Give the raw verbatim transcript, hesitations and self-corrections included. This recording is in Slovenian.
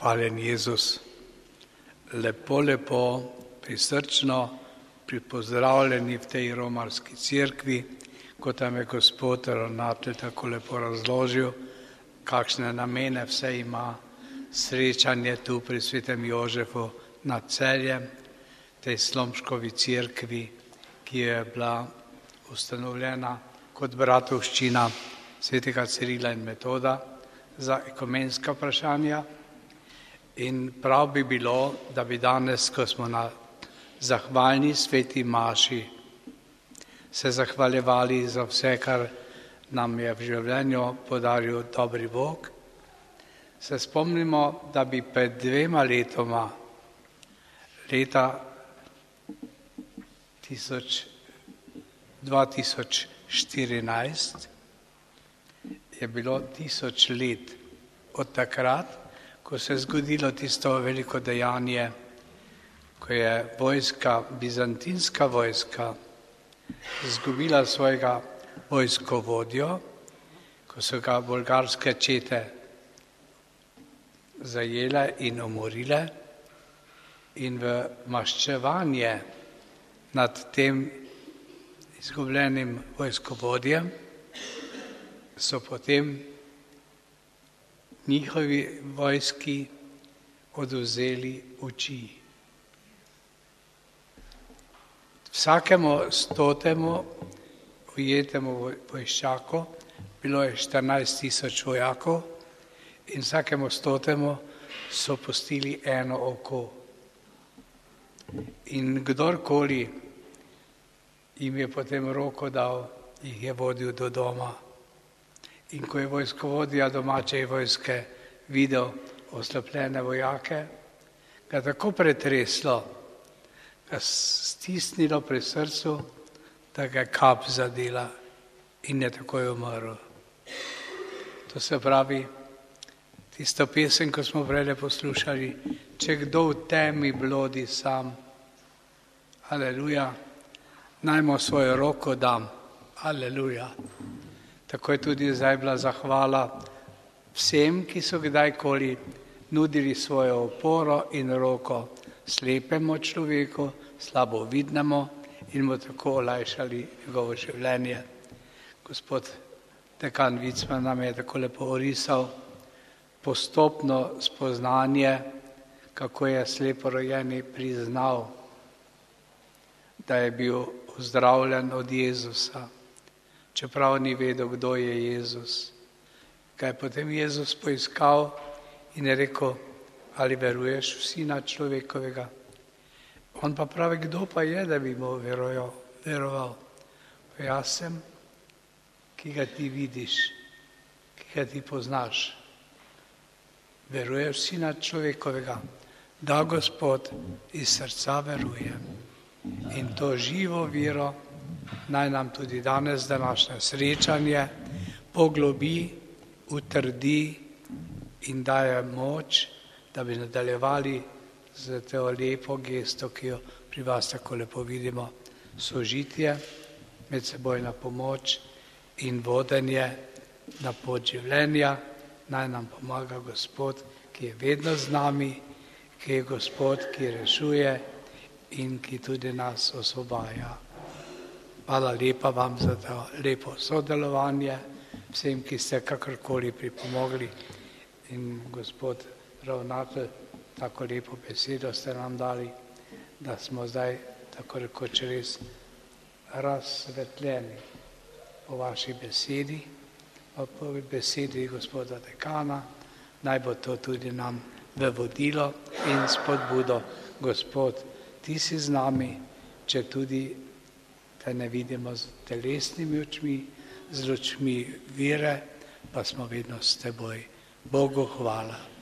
Hvaljen Jezus. Lepo, lepo, prisrčno pripozdravljeni v tej romarski cerkvi, kot nam je gospod ravnatelj tako lepo razložil, kakšne namene vse ima srečanje tu pri svetem Jožefu nad Celjem, tej slomškovi cerkvi, ki je bila ustanovljena kot bratovščina svetega Cirila in Metoda za ekumenska vprašanja. In prav bi bilo, da bi danes, ko smo na zahvalni sveti maši, se zahvaljevali za vse, kar nam je v življenju podaril dobri Bog, se spomnimo, da bi pred dvema letoma, leta dva tisoč štirinajst, je bilo tisoč let od takrat, ko se je zgodilo tisto veliko dejanje, ko je vojska, bizantinska vojska, izgubila svojega vojskovodjo, ko so ga bolgarske čete zajele in umorile, in v maščevanje nad tem izgubljenim vojskovodjem so potem njihovi vojski odvzeli oči. Vsakemu stotemu ujetemu vojščaku, bilo je štirinajst tisoč vojakov, in vsakemu stotemu so pustili eno oko. In kdorkoli jim je potem roko dal, jih je vodil do doma. In ko je vojskovodja domače vojske videl oslepljene vojake, ga tako pretreslo, ga stisnilo pri srcu, da ga je kap zadela in je takoj umrl. To se pravi, tisto pesem, ko smo prej poslušali, če kdo v temi blodi sam, aleluja, naj mu svojo roko dam, aleluja. Tako je tudi zdaj bila zahvala vsem, ki so kdajkoli nudili svojo oporo in roko slepemu človeku, slabovidnemu, in mu tako olajšali njegovo življenje. Gospod dekan Vicman nam je tako lepo orisal postopno spoznanje, kako je sleporojeni priznal, da je bil ozdravljen od Jezusa, čeprav ni vedel, kdo je Jezus. Ga je potem Jezus poiskal in je rekel, ali veruješ v Sina človekovega? On pa pravi, kdo pa je, da bi mu veroval? Jaz sem, ki ga ti vidiš, ki ga ti poznaš. Veruješ v Sina človekovega? Da, Gospod, iz srca verujem. In to živo vero naj nam tudi danes današnje srečanje poglobi, utrdi in daje moč, da bi nadaljevali z to lepo gesto, ki jo pri vas tako lepo vidimo, sožitje, medsebojna pomoč in vodenje na pot življenja. Naj nam pomaga Gospod, ki je vedno z nami, ki je Gospod, ki rešuje in ki tudi nas osvobaja. Hvala lepa vam za to lepo sodelovanje, vsem, ki ste kakorkoli pripomogli. In gospod ravnatelj, tako lepo besedo ste nam dali, da smo zdaj tako rekoč res razsvetljeni po vaši besedi, po besedi gospoda dekana. Naj bo to tudi nam v vodilo in spodbudo. Gospod, ti si z nami, če tudi te ne vidimo z telesnimi očmi, z očmi vere, pa smo vedno s teboj. Bogu hvala.